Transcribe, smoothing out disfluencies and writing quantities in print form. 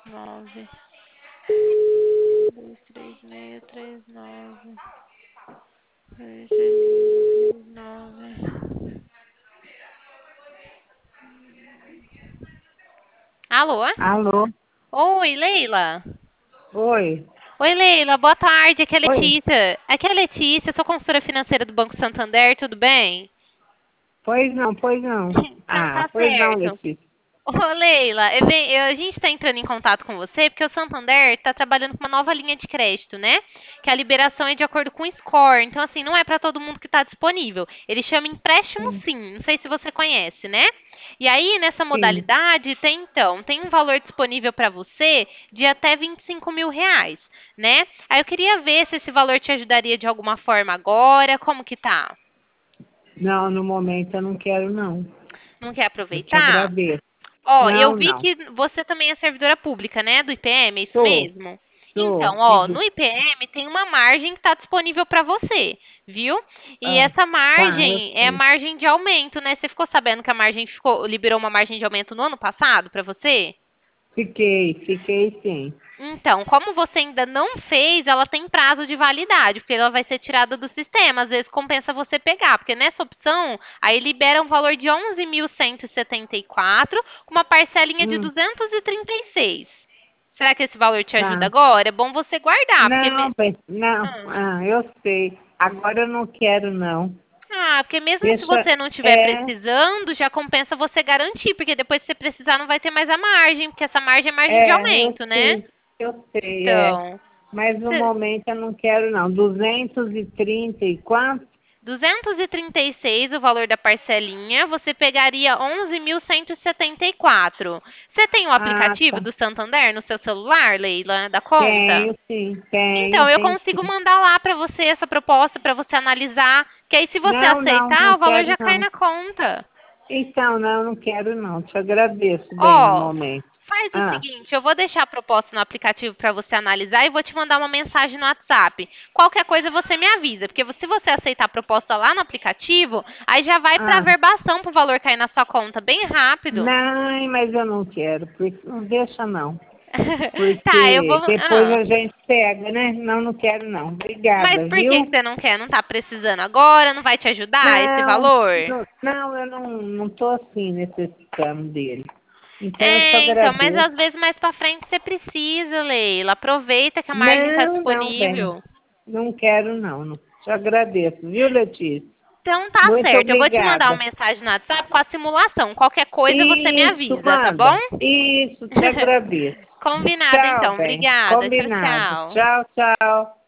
9 23639 23639. Alô? Alô? Oi, Leila. Oi. Oi, Leila. Boa tarde. Aqui é a Oi. Letícia. Aqui é a Letícia. Sou consultora financeira do Banco Santander. Tudo bem? Pois não, pois não. Então Ah, tá pois não, certo. Letícia. Ô, Leila, a gente está entrando em contato com você porque o Santander está trabalhando com uma nova linha de crédito, né? Que a liberação é de acordo com o score. Então, assim, não é para todo mundo que está disponível. Ele chama empréstimo Sim, sim. Não sei se você conhece, né? E aí, nessa sim. modalidade, tem um valor disponível para você de até R$ 25.000, né? Aí eu queria ver se esse valor te ajudaria de alguma forma agora. Como que tá? Não, no momento eu não quero, não. Não quer Eu te aproveitar? agradeço. Ó, eu Não, vi não. que você também é servidora pública, né, do IPM, é isso Sou, mesmo? Então, sou. ó, no IPM tem uma margem que está disponível para você, viu? E Ah, essa tá, eu margem é a sei. margem de aumento, né? Você ficou sabendo que a margem liberou uma margem de aumento no ano passado para você? Fiquei sim. Então, como você ainda não fez, ela tem prazo de validade, porque ela vai ser tirada do sistema. Às vezes compensa você pegar, porque nessa opção, aí libera um valor de 11.174 com uma parcelinha de Hum, 236. Será que esse valor te ajuda tá. agora? É bom você guardar, porque Não, não. Ah. Eu sei. Agora eu não quero, não. Porque mesmo se Deixa. você não estiver É, precisando, já compensa você garantir, porque depois se você precisar não vai ter mais a margem, porque essa margem é margem de eu aumento, né? sei. Eu sei, é. Então, Mas no você- momento eu não quero, não. 230 e quanto? 236 o valor da parcelinha, você pegaria 11.174. Você tem o Ah, aplicativo tá. do Santander no seu celular, Leila, da conta? Tenho sim, tenho, Então, eu tenho consigo sim. mandar lá para você essa proposta para você analisar, que aí se você Não, não, aceitar, não o valor quero já cai não. na conta. Então, não quero não. Te agradeço bem no Ó, momento. faz o Ah, seguinte, eu vou deixar a proposta no aplicativo para você analisar e vou te mandar uma mensagem no WhatsApp. Qualquer coisa você me avisa, porque se você aceitar a proposta lá no aplicativo, aí já vai para ah. averbação para o valor cair na sua conta bem rápido. Não, mas eu não quero. Não deixa não. Tá, eu vou. Porque depois a gente pega, né? Não, não quero não. Mas Obrigada, por que que viu? você não quer? Não tá precisando agora? Não vai te ajudar esse Não, valor? não, eu não tô assim necessitando dele. Então eu te Então, mas agradeço. às vezes mais pra frente você precisa, Leila. Aproveita que a margem tá Não, bem. disponível. Não quero, não. Te agradeço, viu, Letícia? Então tá Muito certo. Eu vou te mandar uma obrigada. mensagem no WhatsApp com a simulação. Qualquer coisa você me Isso, avisa, tá bom? manda. Isso, te agradeço. Combinado Tchau, então. bem. Obrigada. Tchau, Combinado. tchau. Tchau, tchau.